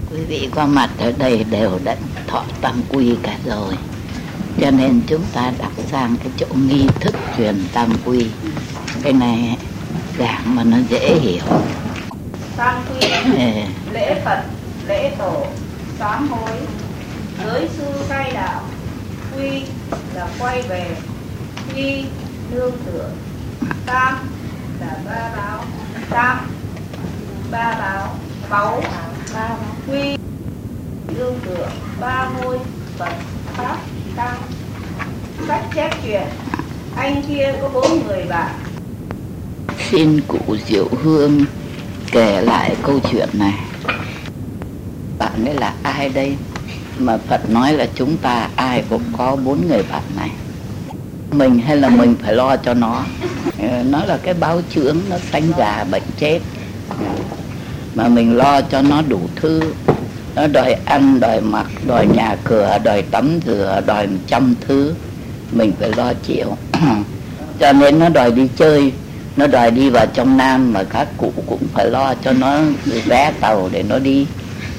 Quý vị có mặt ở đây đều đã thọ tam quy cả rồi, cho nên chúng ta đặt sang cái chỗ nghi thức truyền tam quy. Cái này giảng mà nó dễ hiểu. Tam quy, lễ Phật, lễ tổ, sám hối, giới sư cai đạo. Quy là quay về, quy nương tựa. Tam là ba báo, tam ba báo, báu quy nương tựa. Ba ngôi Phật pháp tăng. Sách chép chuyện, anh kia có 4 người bạn. Xin cụ Diệu Hương kể lại câu chuyện này. Bạn ấy là ai đây mà Phật nói là chúng ta ai cũng có 4 người bạn này? Mình hay là mình phải lo cho nó? Nó là cái báo chướng, nó sanh già bệnh chết, mà mình lo cho nó đủ thứ. Nó đòi ăn, đòi mặc, đòi nhà cửa, đòi tắm rửa, đòi 100 thứ, mình phải lo chịu. Cho nên nó đòi đi chơi, nó đòi đi vào trong Nam, mà các cụ cũng phải lo cho nó vé tàu để nó đi.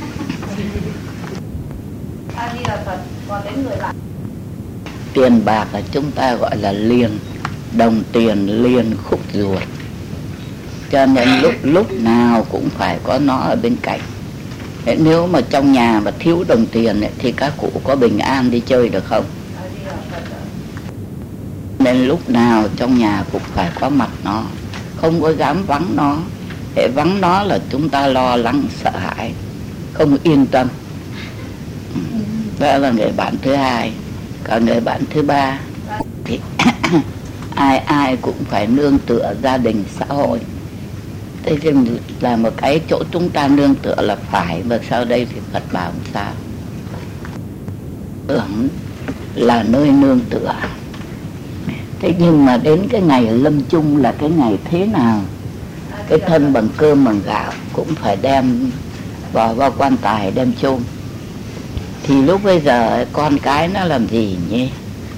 Còn đến người lại. Tiền bạc là chúng ta gọi là liền, đồng tiền liền khúc ruột, cho nên lúc nào cũng phải có nó ở bên cạnh. Thế nếu mà trong nhà mà thiếu đồng tiền ấy, thì các cụ có bình an đi chơi được không? Nên lúc nào trong nhà cũng phải có mặt nó, không có dám vắng nó. Để vắng nó là chúng ta lo lắng, sợ hãi, không yên tâm. Đó là người bạn thứ hai. Còn người bạn thứ ba thì ai cũng phải nương tựa gia đình, xã hội. Thế thì là một cái chỗ chúng ta nương tựa là phải. Và sau đây thì Phật bảo sao? Tưởng là nơi nương tựa. Thế nhưng mà đến cái ngày lâm chung là cái ngày thế nào? Cái thân bằng cơm bằng gạo cũng phải đem vào quan tài đem chôn. Thì lúc bây giờ con cái nó làm gì nhỉ?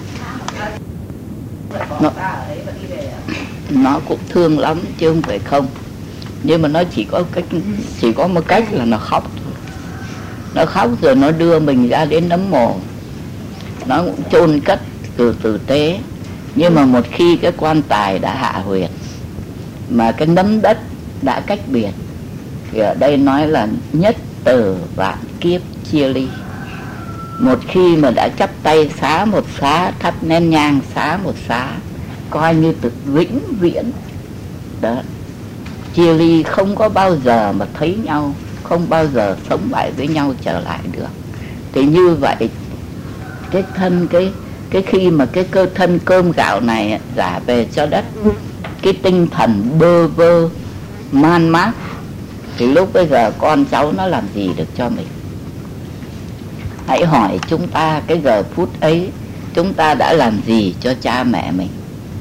Nó cũng thương lắm chứ không phải không. Nhưng mà nó chỉ có một cách là nó khóc. Nó khóc rồi nó đưa mình ra đến nấm mồ. Nó cũng chôn cất tử tế. Nhưng mà một khi cái quan tài đã hạ huyệt, mà cái nấm đất đã cách biệt, thì ở đây nói là nhất từ vạn kiếp chia ly. Một khi mà đã chắp tay xá một xá, thắp nén nhang xá một xá, coi như từ vĩnh viễn đó, chia ly, không có bao giờ mà thấy nhau, không bao giờ sống lại với nhau trở lại được. Thì như vậy cái thân cái khi mà cái cơ thân cơm gạo này giả về cho đất, cái tinh thần bơ vơ man mác, thì lúc bây giờ con cháu nó làm gì được cho mình? Hãy hỏi chúng ta cái giờ phút ấy chúng ta đã làm gì cho cha mẹ mình?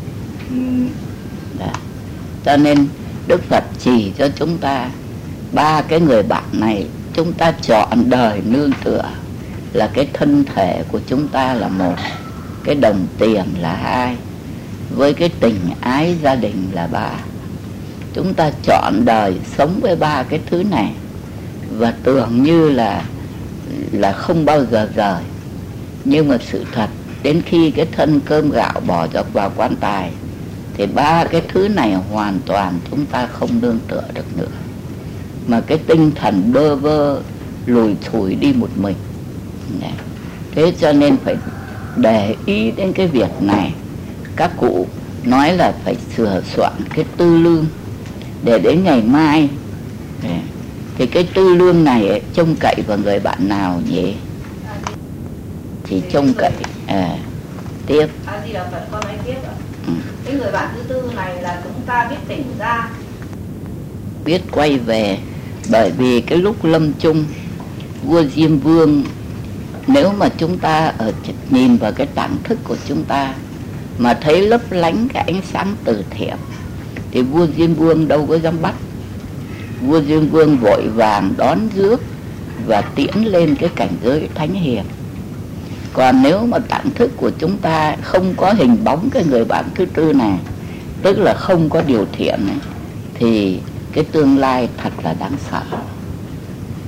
Đó. Cho nên Đức Phật chỉ cho chúng ta 3 cái người bạn này. Chúng ta chọn đời nương tựa là cái thân thể của chúng ta là 1, cái đồng tiền là 2, với cái tình ái gia đình là 3. Chúng ta chọn đời sống với 3 cái thứ này, và tưởng như là không bao giờ rời. Nhưng mà sự thật đến khi cái thân cơm gạo bỏ vào quan tài, thì 3 cái thứ này hoàn toàn chúng ta không nương tựa được nữa, mà cái tinh thần bơ vơ lùi thủi đi một mình. Thế cho nên phải để ý đến cái việc này. Các cụ nói là phải sửa soạn cái tư lương, để đến ngày mai thì cái tư lương này ấy, trông cậy vào người bạn nào nhỉ? Chỉ trông cậy tiếp. Con nói tiếp ạ. Cái người bạn thứ tư này là chúng ta biết tỉnh ra, biết quay về. Bởi vì cái lúc lâm chung, vua Diêm Vương, nếu mà chúng ta nhìn vào cái tạng thức của chúng ta mà thấy lấp lánh cái ánh sáng từ thiện, thì vua Diêm Vương đâu có dám bắt. Vua Diêm Vương vội vàng đón rước và tiễn lên cái cảnh giới thánh hiền. Còn nếu mà tạng thức của chúng ta không có hình bóng cái người bạn thứ tư này, tức là không có điều thiện ấy, thì cái tương lai thật là đáng sợ.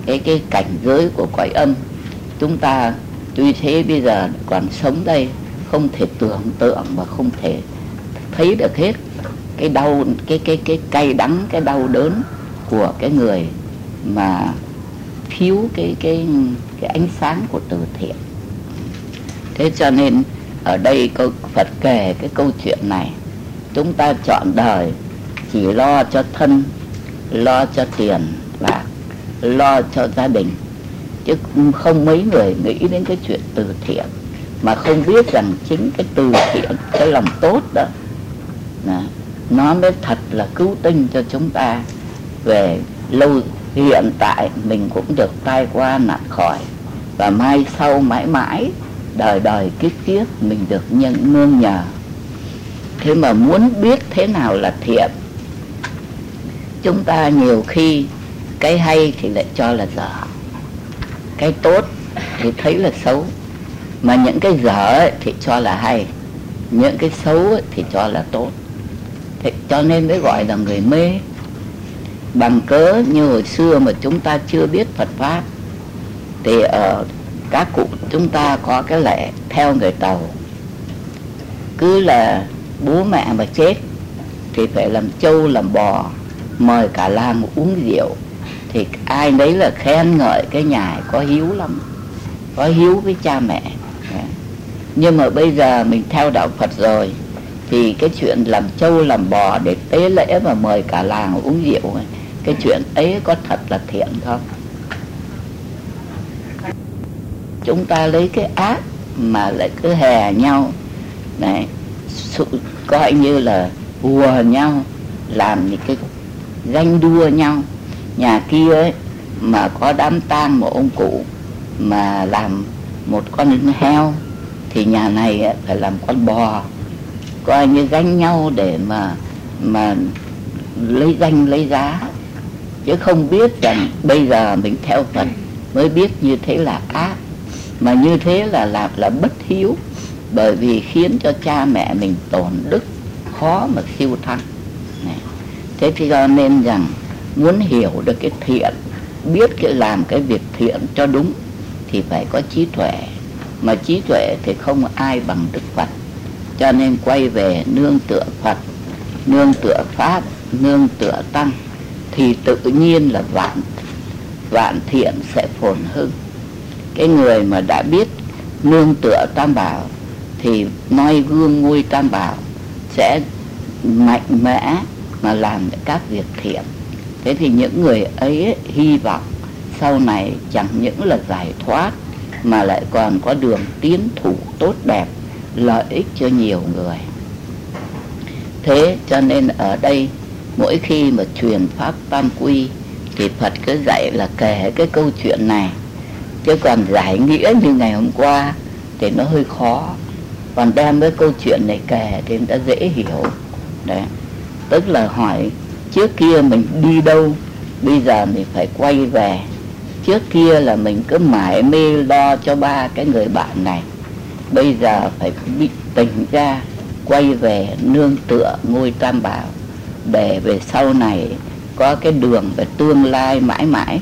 cái cảnh giới của cõi âm. Chúng ta tuy thế bây giờ còn sống đây, không thể tưởng tượng và không thể thấy được hết cái đau, cái cay đắng, cái đau đớn của cái người mà thiếu cái ánh sáng của từ thiện. Thế cho nên ở đây Phật kể cái câu chuyện này, chúng ta chọn đời chỉ lo cho thân, lo cho tiền bạc, lo cho gia đình, chứ không mấy người nghĩ đến cái chuyện từ thiện, mà không biết rằng chính cái từ thiện, cái lòng tốt đó, nó mới thật là cứu tinh cho chúng ta về lâu. Hiện tại mình cũng được tai qua nạn khỏi, và mai sau mãi mãi đời đời kiếp kiếp mình được nương nhờ. Thế mà muốn biết thế nào là thiện, chúng ta nhiều khi cái hay thì lại cho là dở, cái tốt thì thấy là xấu, mà những cái dở thì cho là hay, những cái xấu thì cho là tốt. Thế cho nên mới gọi là người mê. Bằng cớ như hồi xưa mà chúng ta chưa biết Phật Pháp, thì ở các cụ chúng ta có cái lệ theo người Tàu, cứ là bố mẹ mà chết thì phải làm trâu làm bò, mời cả làng uống rượu, thì ai nấy là khen ngợi cái nhà có hiếu lắm, có hiếu với cha mẹ. Nhưng mà bây giờ mình theo đạo Phật rồi, thì cái chuyện làm trâu làm bò để tế lễ và mời cả làng uống rượu, cái chuyện ấy có thật là thiện không? Chúng ta lấy cái ác mà lại cứ hè nhau này, coi như là hùa nhau, làm những cái ganh đua nhau. Nhà kia ấy, mà có đám tang một ông cụ mà làm một con heo, thì nhà này ấy, phải làm con bò, coi như ganh nhau để mà lấy danh lấy giá. Chứ không biết rằng bây giờ mình theo Phật mới biết như thế là ác, mà như thế là bất hiếu, bởi vì khiến cho cha mẹ mình tổn đức, khó mà siêu thăng. Thế thì cho nên rằng muốn hiểu được cái thiện, biết cái làm cái việc thiện cho đúng, thì phải có trí tuệ, mà trí tuệ thì không ai bằng Đức Phật. Cho nên quay về nương tựa Phật, nương tựa Pháp, nương tựa Tăng, thì tự nhiên là vạn thiện sẽ phồn hưng. Cái người mà đã biết nương tựa Tam Bảo thì noi gương ngôi Tam Bảo sẽ mạnh mẽ mà làm các việc thiện. Thế thì những người ấy hy vọng sau này chẳng những là giải thoát, mà lại còn có đường tiến thủ tốt đẹp, lợi ích cho nhiều người. Thế cho nên ở đây mỗi khi mà truyền Pháp Tam Quy thì Phật cứ dạy là kể cái câu chuyện này, chứ còn giải nghĩa như ngày hôm qua thì nó hơi khó. Còn đem cái câu chuyện này kể thì người ta dễ hiểu. Đấy, tức là hỏi trước kia mình đi đâu, bây giờ mình phải quay về. Trước kia là mình cứ mải mê lo cho ba cái người bạn này, bây giờ phải bị tỉnh ra, quay về nương tựa ngôi Tam Bảo, để về sau này có cái đường về tương lai mãi mãi.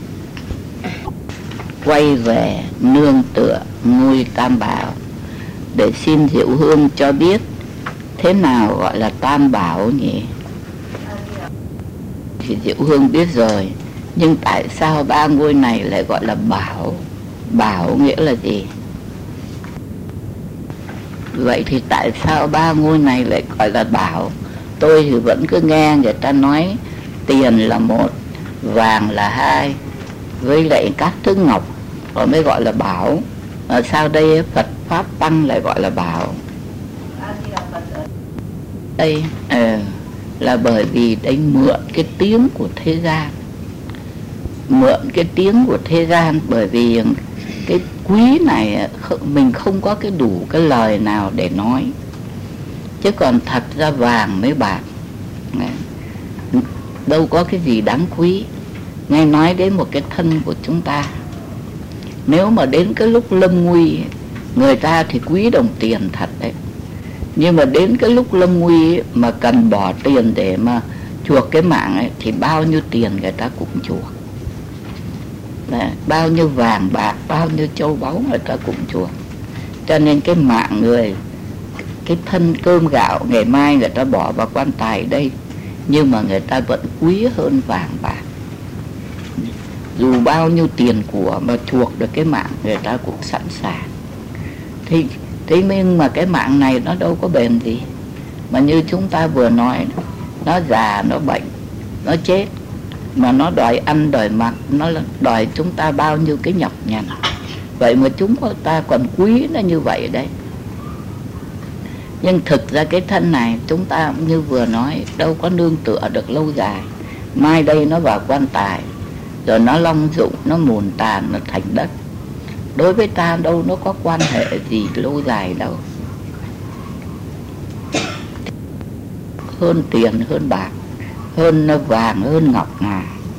Quay về nương tựa ngôi Tam Bảo. Để xin Diệu Hương cho biết thế nào gọi là Tam Bảo nhỉ? Thì Diệu Hương biết rồi, nhưng tại sao ba ngôi này lại gọi là bảo? Bảo nghĩa là gì? Vậy thì tại sao ba ngôi này lại gọi là bảo? Tôi thì vẫn cứ nghe người ta nói tiền là một, vàng là hai, với lại các thứ ngọc rồi mới gọi là bảo. Sao đây Phật Pháp Tăng lại gọi là bảo? Đây là bởi vì đây mượn cái tiếng của thế gian, mượn cái tiếng của thế gian, bởi vì cái quý này mình không có cái đủ cái lời nào để nói. Chứ còn thật ra vàng với bạc đâu có cái gì đáng quý. Nghe nói đến một cái thân của chúng ta, nếu mà đến cái lúc lâm nguy, người ta thì quý đồng tiền thật đấy, nhưng mà đến cái lúc lâm nguy mà cần bỏ tiền để mà chuộc cái mạng ấy, thì bao nhiêu tiền người ta cũng chuộc. bao nhiêu vàng bạc, bao nhiêu châu báu người ta cũng chuộc. Cho nên cái mạng người, cái thân cơm gạo ngày mai người ta bỏ vào quan tài đây, nhưng mà người ta vẫn quý hơn vàng bạc. Dù bao nhiêu tiền của mà chuộc được cái mạng, người ta cũng sẵn sàng. Thế nhưng mà cái mạng này nó đâu có bền gì. Mà như chúng ta vừa nói, nó già, nó bệnh, nó chết, mà nó đòi ăn, đòi mặc, nó đòi chúng ta bao nhiêu cái nhọc nhằn. Vậy mà chúng ta còn quý nó như vậy đấy. Nhưng thực ra cái thân này chúng ta như vừa nói, đâu có nương tựa được lâu dài. Mai đây nó vào quan tài, rồi nó long dụng, nó mùn tàn, nó thành đất. Đối với ta đâu nó có quan hệ gì lâu dài đâu. Hơn tiền, hơn bạc, hơn vàng, hơn ngọc ngà.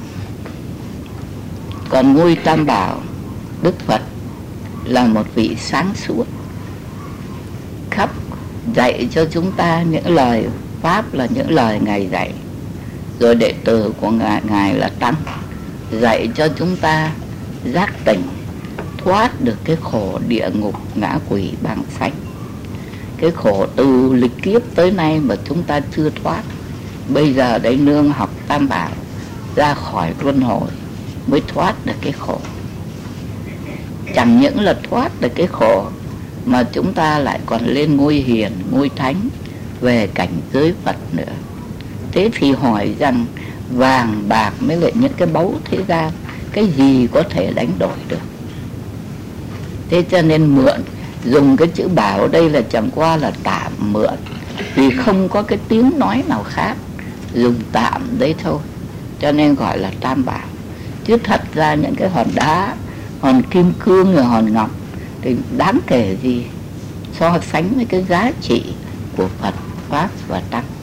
Còn ngôi Tam Bảo, Đức Phật là một vị sáng suốt, khắp dạy cho chúng ta những lời Pháp là những lời Ngài dạy. Rồi đệ tử của Ngài là Tăng, dạy cho chúng ta giác tỉnh, thoát được cái khổ địa ngục ngã quỷ bàng sanh. Cái khổ từ lịch kiếp tới nay mà chúng ta chưa thoát. Bây giờ đấy nương học Tam Bảo ra khỏi luân hồi mới thoát được cái khổ. Chẳng những là thoát được cái khổ mà chúng ta lại còn lên ngôi hiền, ngôi thánh, về cảnh giới Phật nữa. Thế thì hỏi rằng vàng bạc mới là những cái báu thế gian, cái gì có thể đánh đổi được. Thế cho nên mượn, dùng cái chữ bảo ở đây là chẳng qua là tạm mượn, vì không có cái tiếng nói nào khác, dùng tạm đấy thôi, cho nên gọi là Tam Bảo. Chứ thật ra những cái hòn đá, hòn kim cương rồi hòn ngọc thì đáng kể gì so sánh với cái giá trị của Phật, Pháp và Tăng.